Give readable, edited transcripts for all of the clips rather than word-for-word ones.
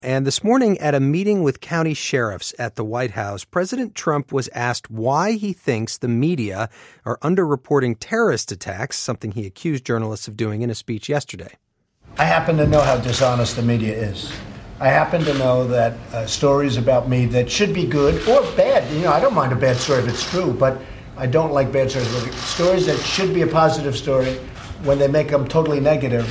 And this morning at a meeting with county sheriffs at the White House, President Trump was asked why he thinks the media are underreporting terrorist attacks, something he accused journalists of doing in a speech yesterday. I happen to know how dishonest the media is. I happen to know that stories about me that should be good or bad, I don't mind a bad story if it's true, but I don't like bad stories. Stories that should be a positive story, when they make them totally negative,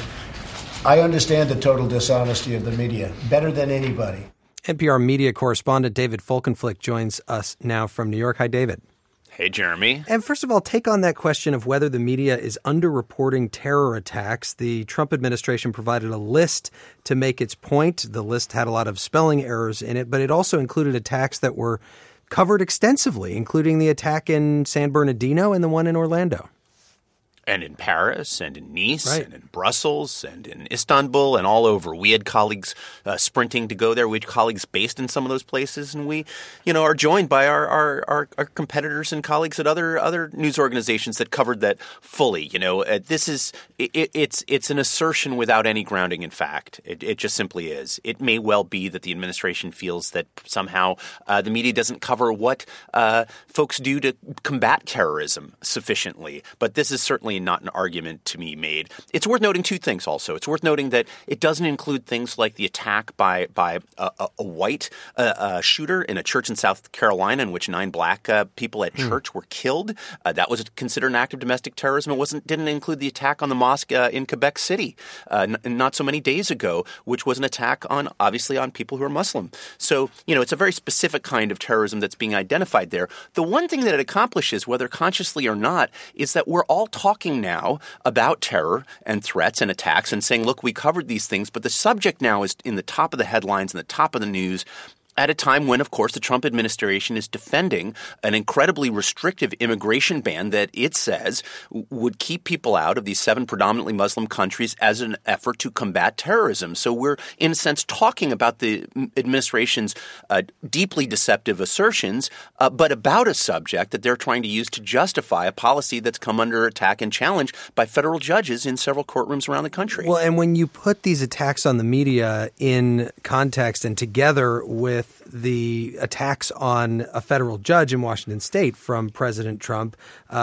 I understand the total dishonesty of the media better than anybody. NPR media correspondent David Folkenflik joins us now from New York. Hi, David. Hey, Jeremy. And first of all, take on that question of whether the media is underreporting terror attacks. The Trump administration provided a list to make its point. The list had a lot of spelling errors in it, but it also included attacks that were covered extensively, including the attack in San Bernardino and the one in Orlando. And in Paris, and in Nice, right. And in Brussels, and in Istanbul, and all over. We had colleagues sprinting to go there. We had colleagues based in some of those places, and we, are joined by our competitors and colleagues at other news organizations that covered that fully. This is it's an assertion without any grounding in fact. It just simply is. It may well be that the administration feels that somehow the media doesn't cover what folks do to combat terrorism sufficiently, but this is certainly not an argument to be made. It's worth noting two things also. It's worth noting that it doesn't include things like the attack by a white shooter in a church in South Carolina in which 9 black people at church were killed. That was considered an act of domestic terrorism. It didn't include the attack on the mosque in Quebec City not so many days ago, which was an attack obviously on people who are Muslim. So, it's a very specific kind of terrorism that's being identified there. The one thing that it accomplishes, whether consciously or not, is that we're all talking now about terror and threats and attacks and saying, look, we covered these things, but the subject now is in the top of the headlines and the top of the news at a time when, of course, the Trump administration is defending an incredibly restrictive immigration ban that it says would keep people out of these 7 predominantly Muslim countries as an effort to combat terrorism. So we're, in a sense, talking about the administration's deeply deceptive assertions, but about a subject that they're trying to use to justify a policy that's come under attack and challenge by federal judges in several courtrooms around the country. Well, and when you put these attacks on the media in context and together with the attacks on a federal judge in Washington state from President Trump,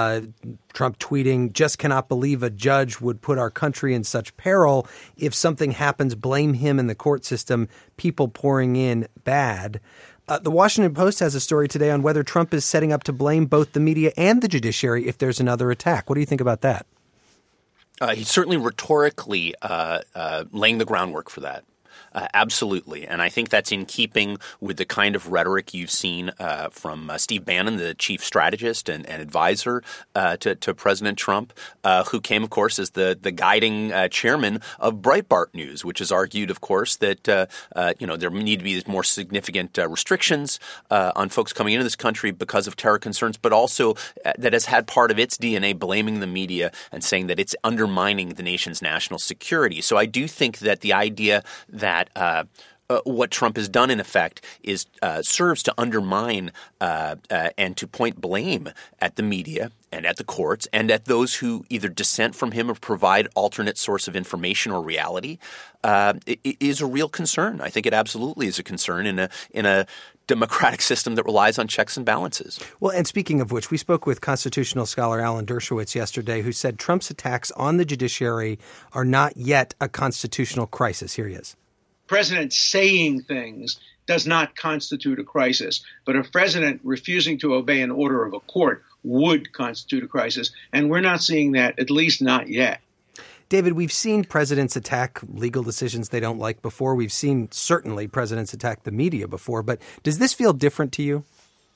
Trump tweeting, "Just cannot believe a judge would put our country in such peril. If something happens, blame him in the court system. People pouring in bad." The Washington Post has a story today on whether Trump is setting up to blame both the media and the judiciary if there's another attack. What do you think about that? He's certainly rhetorically laying the groundwork for that. Absolutely. And I think that's in keeping with the kind of rhetoric you've seen from Steve Bannon, the chief strategist and advisor to President Trump, who came, of course, as the guiding chairman of Breitbart News, which has argued, of course, that there need to be more significant restrictions on folks coming into this country because of terror concerns, but also that has had part of its DNA blaming the media and saying that it's undermining the nation's national security. So I do think that the idea that what Trump has done, in effect, is serves to undermine and to point blame at the media and at the courts and at those who either dissent from him or provide alternate source of information or reality is a real concern. I think it absolutely is a concern in a democratic system that relies on checks and balances. Well, and speaking of which, we spoke with constitutional scholar Alan Dershowitz yesterday, who said Trump's attacks on the judiciary are not yet a constitutional crisis. Here he is. President saying things does not constitute a crisis, but a president refusing to obey an order of a court would constitute a crisis, and we're not seeing that, at least not yet. David, we've seen presidents attack legal decisions they don't like before. We've seen certainly presidents attack the media before, but does this feel different to you?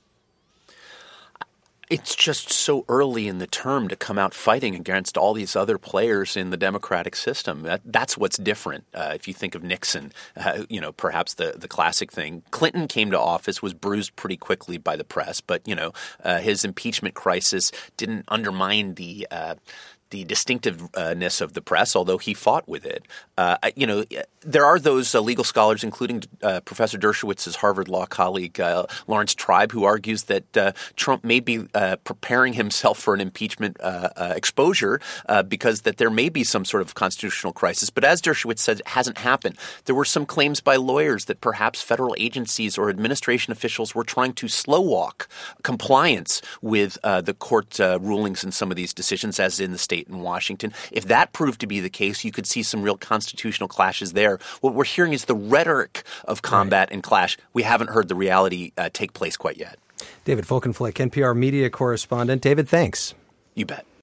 It's just so early in the term to come out fighting against all these other players in the democratic system. That's what's different. If you think of Nixon, perhaps the classic thing. Clinton came to office, was bruised pretty quickly by the press, but his impeachment crisis didn't undermine the distinctiveness of the press, although he fought with it. There are those legal scholars, including Professor Dershowitz's Harvard Law colleague Lawrence Tribe, who argues that Trump may be preparing himself for an impeachment exposure because that there may be some sort of constitutional crisis. But as Dershowitz said, it hasn't happened. There were some claims by lawyers that perhaps federal agencies or administration officials were trying to slow walk compliance with the court rulings in some of these decisions, as in the state in Washington. If that proved to be the case, you could see some real constitutional clashes there. What we're hearing is the rhetoric of combat and clash. We haven't heard the reality take place quite yet. David Folkenflik, NPR media correspondent. David, thanks. You bet.